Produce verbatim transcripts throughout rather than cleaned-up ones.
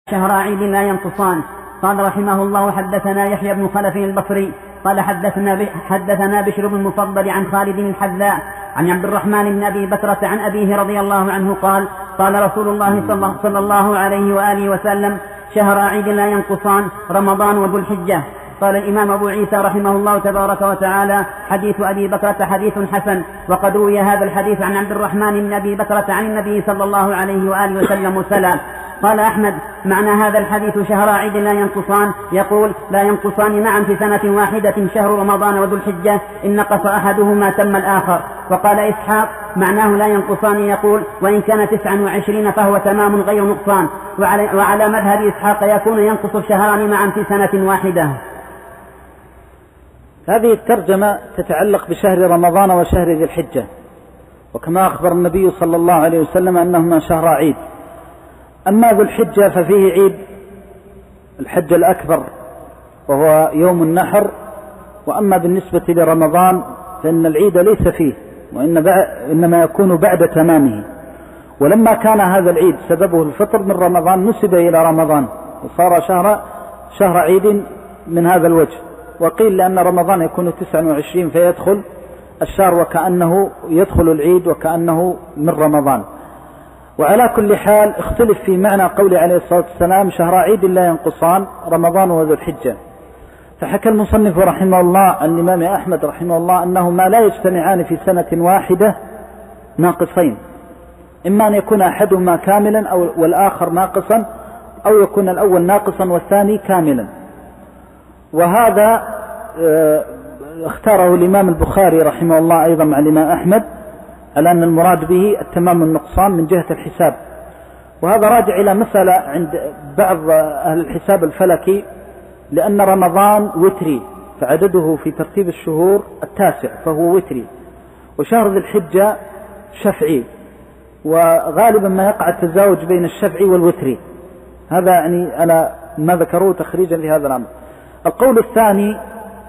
شهر عيد لا ينقصان. قال رحمه الله: حدثنا يحيى بن خلف البصري قال حدثنا حدثنا بشر بن المفضل عن خالد الحذاء عن عبد الرحمن بن أبي بكرة عن أبيه رضي الله عنه قال: قال رسول الله صلى الله عليه وآله وسلم: شهر عيد لا ينقصان، رمضان وذو الحجة. قال الإمام أبو عيسى رحمه الله تبارك وتعالى: حديث أبي بكرة حديث حسن، وقد روي هذا الحديث عن عبد الرحمن بن أبي بكرة عن النبي صلى الله عليه وآله وسلم مرسلا. قال أحمد: معنى هذا الحديث شهر عيد لا ينقصان، يقول: لا ينقصان معا في سنة واحدة، شهر رمضان وذو الحجة، إن نقص أحدهما تم الآخر. وقال إسحاق: معناه لا ينقصان، يقول: وإن كان تسعا وعشرين فهو تمام غير نقصان. وعلى, وعلى مذهب إسحاق يكون ينقص الشهران معا في سنة واحدة. هذه الترجمة تتعلق بشهر رمضان وشهر ذي الحجة، وكما أخبر النبي صلى الله عليه وسلم أنهما شهر عيد. أما ذو الحجة ففيه عيد الحج الأكبر وهو يوم النحر، وأما بالنسبة لرمضان فإن العيد ليس فيه، وإنما يكون بعد تمامه. ولما كان هذا العيد سببه الفطر من رمضان نسب إلى رمضان وصار شهر شهر عيد من هذا الوجه. وقيل لأن رمضان يكون تسعة وعشرين فيدخل الشهر وكأنه يدخل العيد وكأنه من رمضان. وعلى كل حال اختلف في معنى قول عليه الصلاة والسلام: شهر عيد لا ينقصان، رمضان وذو الحجة. فحكى المصنف رحمه الله عن الإمام أحمد رحمه الله أنهما لا يجتمعان في سنة واحدة ناقصين، إما أن يكون أحدهما كاملا أو والآخر ناقصا، أو يكون الأول ناقصا والثاني كاملا. وهذا اختاره الإمام البخاري رحمه الله أيضا مع الإمام أحمد على أن المراد به التمام النقصان من جهة الحساب. وهذا راجع إلى مسألة عند بعض أهل الحساب الفلكي، لأن رمضان وتري فعدده في ترتيب الشهور التاسع فهو وتري، وشهر ذي الحجة شفعي، وغالبا ما يقع التزاوج بين الشفعي والوتري. هذا يعني على ما ذكروه تخريجا لهذا الأمر. القول الثاني: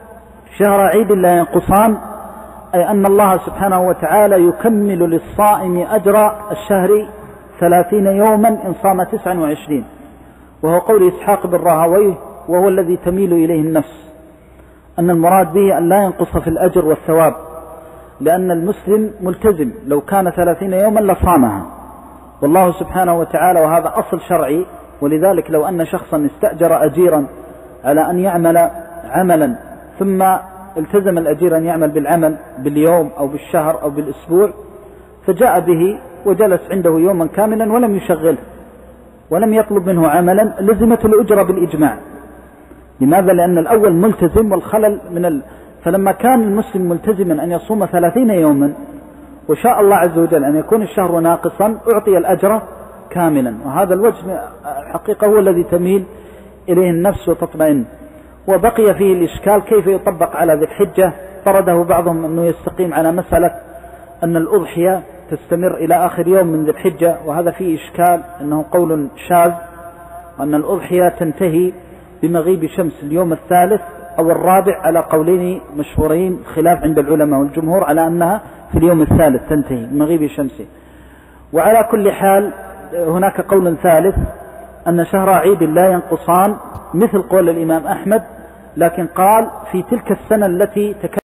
شهر عيد لا ينقصان، أي أن الله سبحانه وتعالى يكمل للصائم أجر الشهر ثلاثين يوما إن صام تسعا وعشرين، وهو قول إسحاق بن راهويه وهو الذي تميل إليه النفس، أن المراد به أن لا ينقص في الأجر والثواب، لأن المسلم ملتزم، لو كان ثلاثين يوما لصامها، والله سبحانه وتعالى وهذا أصل شرعي. ولذلك لو أن شخصا استأجر أجيرا على أن يعمل عملا ثم التزم الأجير أن يعمل بالعمل باليوم أو بالشهر أو بالأسبوع، فجاء به وجلس عنده يوما كاملا ولم يشغله ولم يطلب منه عملا، لزمته الأجرة بالإجماع. لماذا؟ لأن الأول ملتزم والخلل من ال... فلما كان المسلم ملتزما أن يصوم ثلاثين يوما وشاء الله عز وجل أن يكون الشهر ناقصا، أعطي الأجر كاملا. وهذا الوجه حقيقة هو الذي تميل إليه النفس وتطمئن. وبقي فيه الإشكال كيف يطبق على ذي الحجة. فرده بعضهم أنه يستقيم على مسألة أن الأضحية تستمر إلى آخر يوم من ذي الحجة، وهذا فيه إشكال، أنه قول شاذ، أن الأضحية تنتهي بمغيب شمس اليوم الثالث أو الرابع، على قولين مشهورين خلاف عند العلماء، والجمهور على أنها في اليوم الثالث تنتهي بمغيب شمسه. وعلى كل حال هناك قول ثالث أن شهر عيد لا ينقصان مثل قول الإمام أحمد، لكن قال في تلك السنة التي تكلم